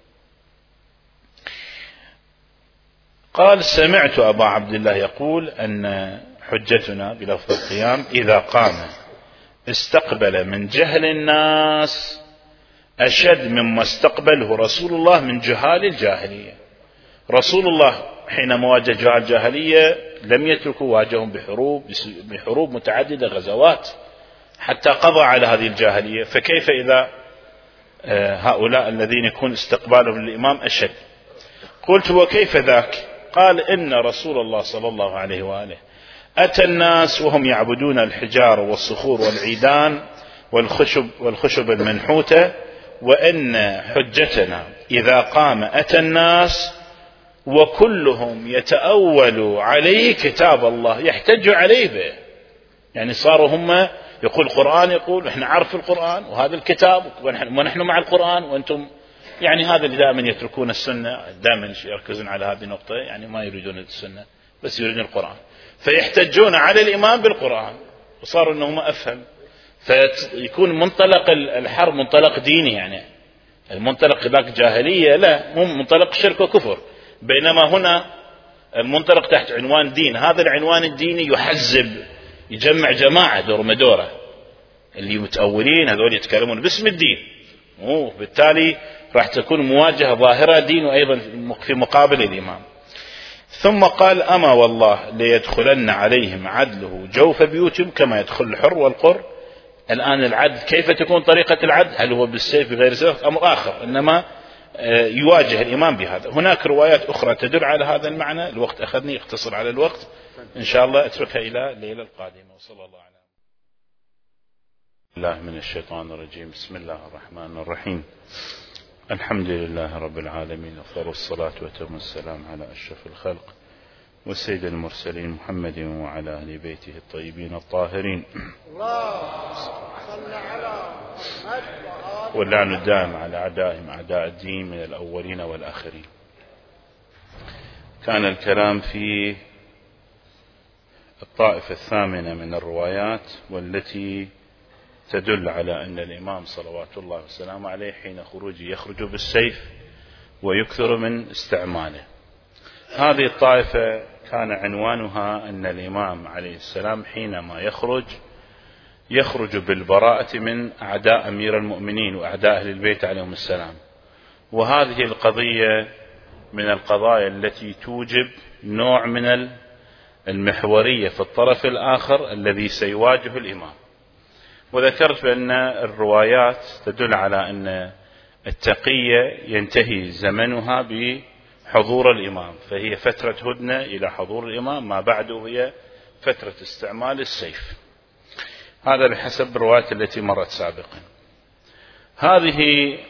قال: سمعت أبا عبد الله يقول أن حجتنا بلفظ القيام إذا قام استقبل من جهل الناس أشد مما استقبله رسول الله من جهال الجاهلية. رسول الله حينما واجه جهال الجاهلية لم يتركوا، واجههم بحروب بحروب متعددة، غزوات، حتى قضى على هذه الجاهلية. فكيف إذا هؤلاء الذين يكون استقبالهم للإمام أشد؟ قلت: وكيف ذاك؟ قال: إن رسول الله صلى الله عليه وآله أتى الناس وهم يعبدون الحجار والصخور والعيدان والخشب, والخشب المنحوتة، وإن حجتنا إذا قام أتى الناس وكلهم يتأول عليه كتاب الله، يحتج عليه به. يعني صاروا هم يقول القرآن، يقول إحنا عارف القرآن وهذا الكتاب ونحن مع القرآن وأنتم، يعني هذا اللي دائما يتركون السنة، دائما يركزون على هذه النقطة، يعني ما يريدون السنة بس يريدون القرآن، فيحتجون على الإمام بالقرآن، وصاروا أنهم أفهم، فيكون منطلق الحرب منطلق ديني، يعني المنطلق ذاك جاهلية، لا، مو منطلق شرك وكفر، بينما هنا المنطلق تحت عنوان دين. هذا العنوان الديني يحزب، يجمع جماعة دور مدورة، اللي متأولين هذول يتكلمون باسم الدين، وبالتالي راح تكون مواجهة ظاهرة دين، وأيضا في مقابل الإمام. ثم قال: أما والله ليدخلن عليهم عدله جوف بيوتهم كما يدخل الحر والقر. الآن العدل كيف تكون طريقة العدل؟ هل هو بالسيف بغير سيف؟ أمر آخر، إنما يواجه الإمام بهذا. هناك روايات أخرى تدل على هذا المعنى. الوقت أخذني، اختصر على الوقت، إن شاء الله أتركها إلى الليلة القادمة. وصلى الله على الله من الشيطان الرجيم. بسم الله الرحمن الرحيم. الحمد لله رب العالمين، أفضل الصلاة وأتم السلام على أشرف الخلق وسيد المرسلين محمد وعلى أهل بيته الطيبين الطاهرين، واللعن الدائم على أعدائهم أعداء الدين من الأولين والآخرين. كان الكلام في الطائفة الثامنة من الروايات، والتي تدل على أن الإمام صلوات الله وسلامه عليه حين خروجه يخرج بالسيف ويكثر من استعماله. هذه الطائفة كان عنوانها أن الإمام عليه السلام حينما يخرج يخرج بالبراءة من أعداء أمير المؤمنين وأعداء أهل البيت عليهم السلام. وهذه القضية من القضايا التي توجب نوع من المحورية في الطرف الآخر الذي سيواجه الإمام. وذكرت بأن الروايات تدل على أن التقية ينتهي زمنها بحضور الإمام، فهي فترة هدنة إلى حضور الإمام، ما بعده هي فترة استعمال السيف. هذا بحسب الروايات التي مرت سابقا. هذه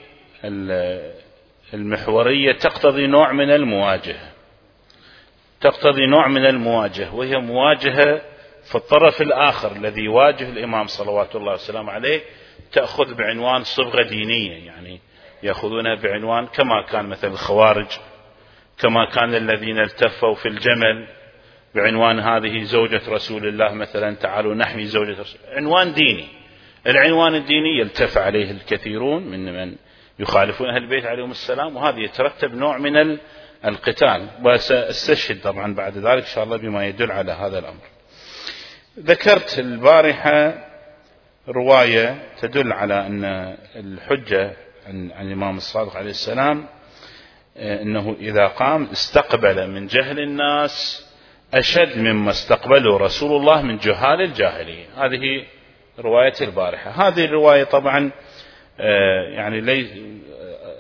المحورية تقتضي نوع من المواجهة، تقتضي نوع من المواجهة وهي مواجهة في الطرف الآخر الذي يواجه الإمام صلوات الله وسلامه عليه، تأخذ بعنوان صبغة دينية، يعني يأخذونها بعنوان كما كان مثل الخوارج، كما كان الذين التفوا في الجمل بعنوان هذه زوجة رسول الله مثلا، تعالوا نحمي زوجة رسول الله، عنوان ديني. العنوان الديني يلتف عليه الكثيرون من من يخالفون أهل البيت عليهم السلام، وهذا يترتب نوع من القتال. وسأستشهد طبعا بعد ذلك إن شاء الله بما يدل على هذا الأمر. ذكرت البارحة رواية تدل على أن الحجة عن الإمام الصادق عليه السلام أنه إذا قام استقبل من جهل الناس أشد مما استقبله رسول الله من جهال الجاهلية. هذه رواية البارحة. هذه الرواية طبعا يعني لي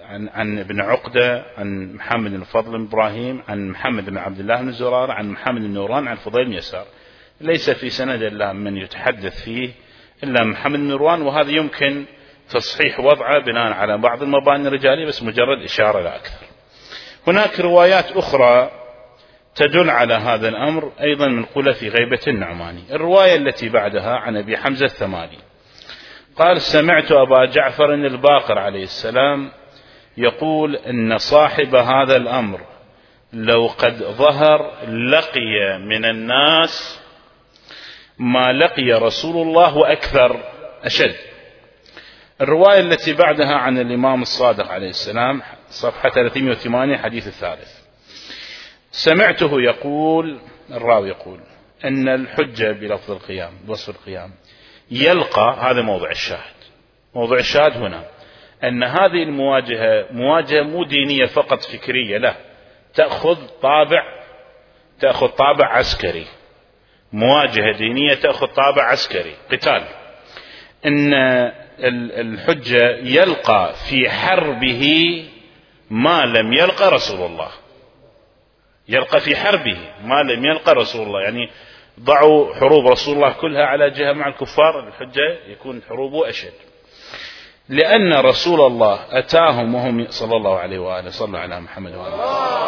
عن, عن ابن عقدة عن محمد بن فضل بن إبراهيم عن محمد بن عبد الله بن زرار عن محمد بن نوران عن فضيل بن يسار. ليس في سند إلا من يتحدث فيه إلا محمد بن نوران، وهذا يمكن تصحيح وضعه بناء على بعض المباني الرجالية، بس مجرد إشارة لا أكثر. هناك روايات أخرى تدل على هذا الأمر أيضا منقولة في غيبة النعماني. الرواية التي بعدها عن أبي حمزة الثمالي قال: سمعت أبا جعفر الباقر عليه السلام يقول إن صاحب هذا الأمر لو قد ظهر لقي من الناس ما لقي رسول الله وأكثر أشد. الرواية التي بعدها عن الإمام الصادق عليه السلام صفحة ثلاثمائة وثمانية حديث الثالث: سمعته يقول، الراوي يقول أن الحجة بلفظ القيام بوصف القيام يلقى، هذا موضع الشاهد. موضع الشاهد هنا أن هذه المواجهة مواجهة مو دينية فقط فكرية، لا، تأخذ طابع تأخذ طابع عسكري. مواجهة دينية تأخذ طابع عسكري، قتال. إن الحجة يلقى في حربه ما لم يلقى رسول الله، يلقى في حربه ما لم يلقى رسول الله. يعني ضعوا حروب رسول الله كلها على جهة مع الكفار، الحجة يكون حروبه أشد، لأن رسول الله أتاهم وهم صلى الله عليه وآله صلى على محمد وآله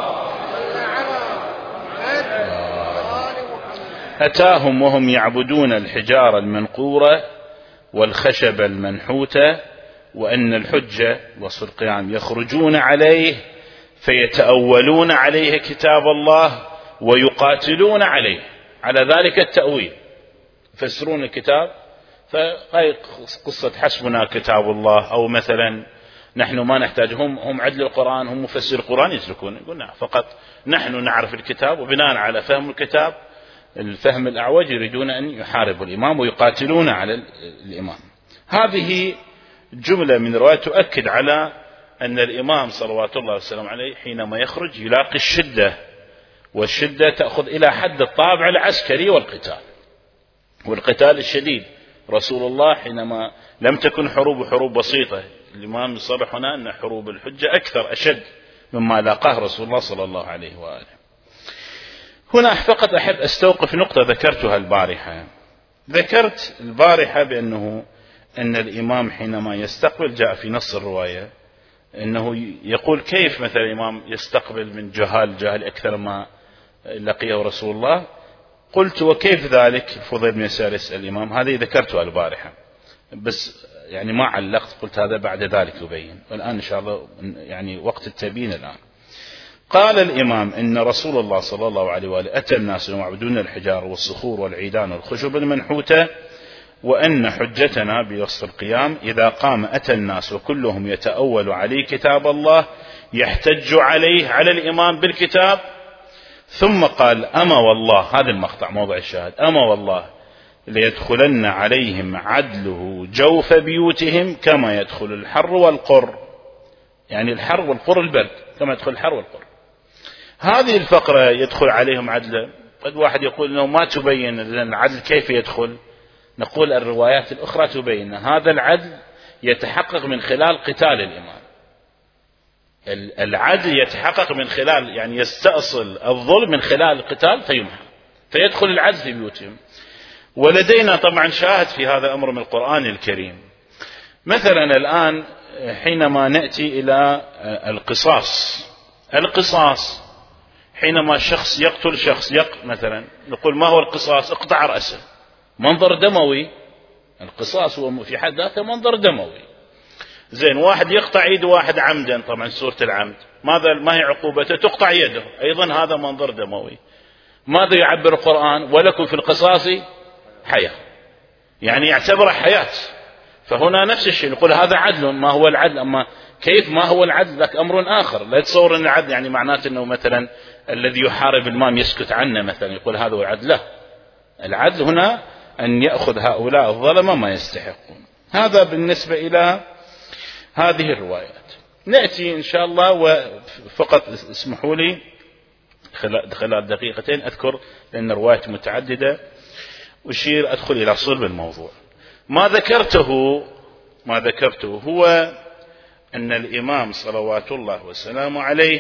أتاهم وهم يعبدون الحجارة المنقورة والخشب المنحوتة، وأن الحجة وصف القيام يخرجون عليه فيتأولون عليه كتاب الله ويقاتلون عليه، على ذلك التأويل يفسرون الكتاب. فهي قصة حسبنا كتاب الله، أو مثلا نحن ما نحتاج، هم هم عدل القرآن، هم مفسر القرآن يتركون، يقولون فقط نحن نعرف الكتاب، وبناء على فهم الكتاب الفهم الأعوج يريدون أن يحاربوا الإمام ويقاتلون على الإمام. هذه جملة من رواية تؤكد على أن الإمام صلوات الله وسلم عليه حينما يخرج يلاقي الشدة، والشدة تأخذ إلى حد الطابع العسكري والقتال، والقتال الشديد. رسول الله حينما لم تكن حروب حروب بسيطة، الإمام يصرح هنا أن حروب الحجة أكثر أشد مما لاقاه رسول الله صلى الله عليه وآله. هنا فقط أحب أستوقف نقطة ذكرتها البارحة. ذكرت البارحة بأنه أن الإمام حينما يستقبل، جاء في نص الرواية أنه يقول كيف مثلا الإمام يستقبل من جهال جهل أكثر ما لقيه رسول الله. قلت وكيف ذلك؟ فضيل بن يسار يسأل الإمام، هذه ذكرتها البارحة بس يعني ما علقت، قلت هذا بعد ذلك يبين، والآن إن شاء الله يعني وقت التبيين الآن. قال الإمام إن رسول الله صلى الله عليه وآله أتى الناس يعبدون الحجار والصخور والعيدان والخشب المنحوتة، وأن حجتنا بوصف القيام إذا قام أتى الناس وكلهم يتأول عليه كتاب الله يحتج عليه على الإمام بالكتاب. ثم قال أما والله، هذا المقطع موضع الشاهد، أما والله ليدخلن عليهم عدله جوف بيوتهم كما يدخل الحر والقر، يعني الحر والقر البرد، كما يدخل الحر والقر. هذه الفقرة يدخل عليهم عدله، قد واحد يقول أنه ما تبين العدل كيف يدخل. نقول الروايات الأخرى تبين هذا العدل يتحقق من خلال قتال الإمام. العدل يتحقق من خلال، يعني يستأصل الظلم من خلال القتال فيمحى، فيدخل العدل في بيوتهم. ولدينا طبعا شاهد في هذا الأمر من القرآن الكريم. مثلا الآن حينما نأتي إلى القصاص، القصاص حينما شخص يقتل شخص يق مثلا نقول ما هو القصاص؟ اقطع رأسه، منظر دموي. القصاص هو في حد ذاته منظر دموي. زين، واحد يقطع يد واحد عمدا، طبعا سورة العمد ماذا ما هي عقوبته؟ تقطع يده، أيضا هذا منظر دموي. ماذا يعبر القرآن؟ ولكم في القصاص حياة، يعني يعتبر حياة. فهنا نفس الشيء، نقول هذا عدل. ما هو العدل؟ أما كيف ما هو العدل ذاك أمر آخر. لا يتصور أن العدل يعني معناته أنه مثلا الذي يحارب الإمام يسكت عنه مثلا يقول هذا هو العدل. لا، العدل هنا أن يأخذ هؤلاء الظلمة ما يستحقون. هذا بالنسبة إلى هذه الروايات. نأتي إن شاء الله، وفقط اسمحوا لي خلال دقيقتين أذكر لأن الروايات متعددة أشير أدخل إلى صلب الموضوع. ما ذكرته ما ذكرته هو أن الإمام صلوات الله وسلامه عليه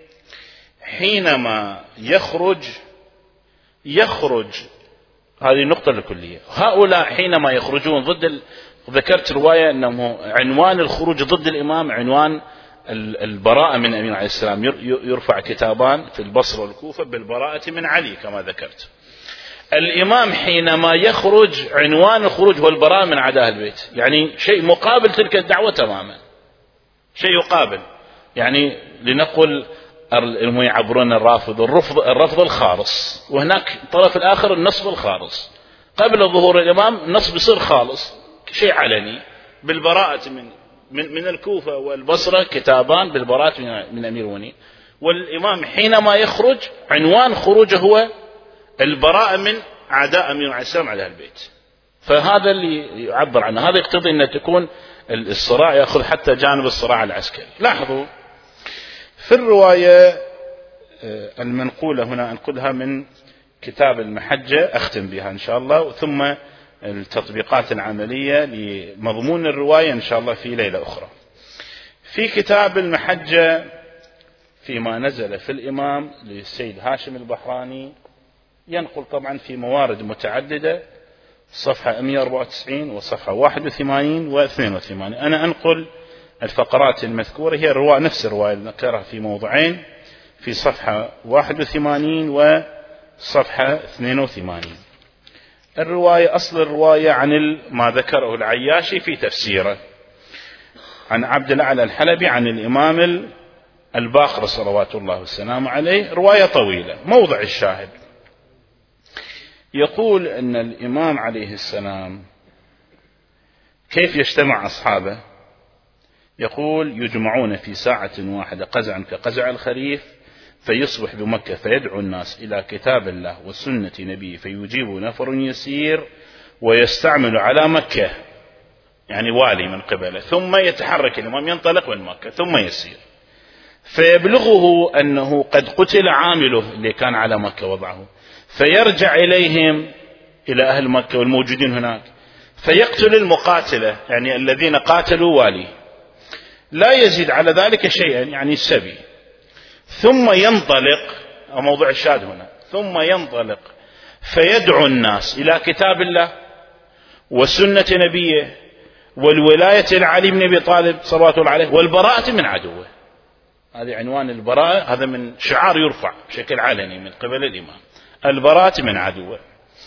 حينما يخرج يخرج هذه النقطة الكلية. هؤلاء حينما يخرجون ضد ال... ذكرت رواية أنه عنوان الخروج ضد الإمام عنوان البراءة من الأمين عليه السلام، يرفع كتابان في البصرة والكوفة بالبراءة من علي كما ذكرت. الإمام حينما يخرج عنوان الخروج هو البراءة من أعداء البيت، يعني شيء مقابل تلك الدعوة تماما، شيء يقابل. يعني لنقل هم يعبرون الرافض الرفض, الرفض الخالص، وهناك الطرف الآخر النصب الخالص. قبل ظهور الإمام النصب يصير خالص، شيء علني بالبراءة من من, من الكوفة والبصرة كتابان بالبراءة من أمير المؤمنين. والإمام حينما يخرج عنوان خروجه هو البراءة من أعداء أمير عليه السلام على البيت. فهذا اللي يعبر عنه. هذا يقتضي أن تكون الصراع يأخذ حتى جانب الصراع العسكري. لاحظوا في الرواية المنقولة هنا أنقلها من كتاب المحجة أختم بها إن شاء الله، ثم التطبيقات العملية لمضمون الرواية إن شاء الله في ليلة أخرى. في كتاب المحجة فيما نزل في الإمام للسيد هاشم البحراني ينقل طبعا في موارد متعددة، صفحة مئة وأربعة وتسعين وصفحة واحد وثمانين واثنين وثمانين. أنا أنقل الفقرات المذكورة، هي الرواية نفس الرواية اللي نذكرها في موضعين، في صفحة واحد وثمانين وصفحة اثنين وثمانين. الرواية أصل الرواية عن ما ذكره العياشي في تفسيره عن عبد الأعلى الحلبي عن الإمام الباقر صلوات الله والسلام عليه، رواية طويلة. موضع الشاهد يقول أن الإمام عليه السلام كيف يجتمع أصحابه؟ يقول يجمعون في ساعة واحدة قزعا كقزع الخريف، فيصبح بمكة فيدعو الناس إلى كتاب الله وسنة نبيه، فيجيب نفر يسير ويستعمل على مكة، يعني والي من قبله، ثم يتحرك الإمام ينطلق من مكة ثم يسير، فيبلغه أنه قد قتل عامله اللي كان على مكة وضعه، فيرجع إليهم إلى أهل مكة والموجودين هناك، فيقتل المقاتلة يعني الذين قاتلوا والي، لا يزيد على ذلك شيئا يعني السبي، ثم ينطلق. موضوع الشاهد هنا ثم ينطلق فيدعو الناس إلى كتاب الله وسنة نبيه والولاية لعلي بن أبي طالب صلوات الله عليه والبراءة من عدوه. هذا عنوان البراءة، هذا من شعار يرفع بشكل علني من قبل الإمام، البراءة من عدوه.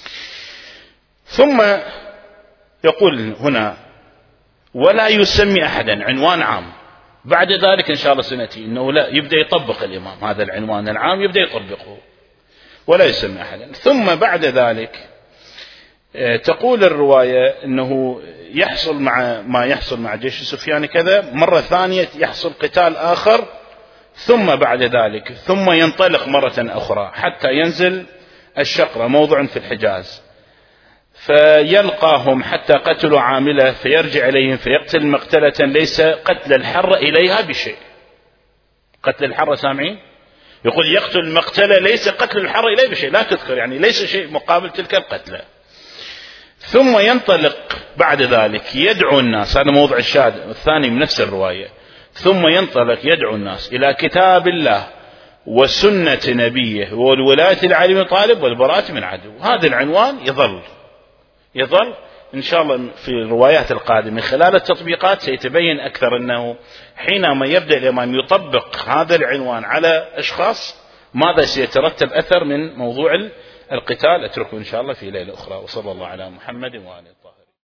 ثم يقول هنا ولا يسمي أحدا، عنوان عام. بعد ذلك إن شاء الله سنتي أنه لا يبدأ يطبق الإمام هذا العنوان العام، يبدأ يطبقه ولا يسمي أحدا. ثم بعد ذلك تقول الرواية أنه يحصل مع ما يحصل مع جيش سفيان كذا، مرة ثانية يحصل قتال آخر، ثم بعد ذلك ثم ينطلق مرة أخرى حتى ينزل الشقرة موضع في الحجاز، فيلقاهم حتى قتلوا عامله، فيرجع إليهم فيقتل مقتلة ليس قتل الحر إليها بشيء. قتل الحر سامعين؟ يقول يقتل المقتلة ليس قتل الحر إليه بشيء، لا تذكر يعني ليس شيء مقابل تلك القتلة. ثم ينطلق بعد ذلك يدعو الناس، هذا موضع الشاهد الثاني من نفس الرواية، ثم ينطلق يدعو الناس إلى كتاب الله وسنة نبيه والولاية لعلي بن طالب والبراءة من عدو. هذا العنوان يظل يظل إن شاء الله في الروايات القادمة. من خلال التطبيقات سيتبين أكثر أنه حينما يبدأ الإمام يطبق هذا العنوان على أشخاص ماذا سيترتب أثر من موضوع القتال. أتركه إن شاء الله في ليلة أخرى. وصلى الله على محمد وآله الطاهرين.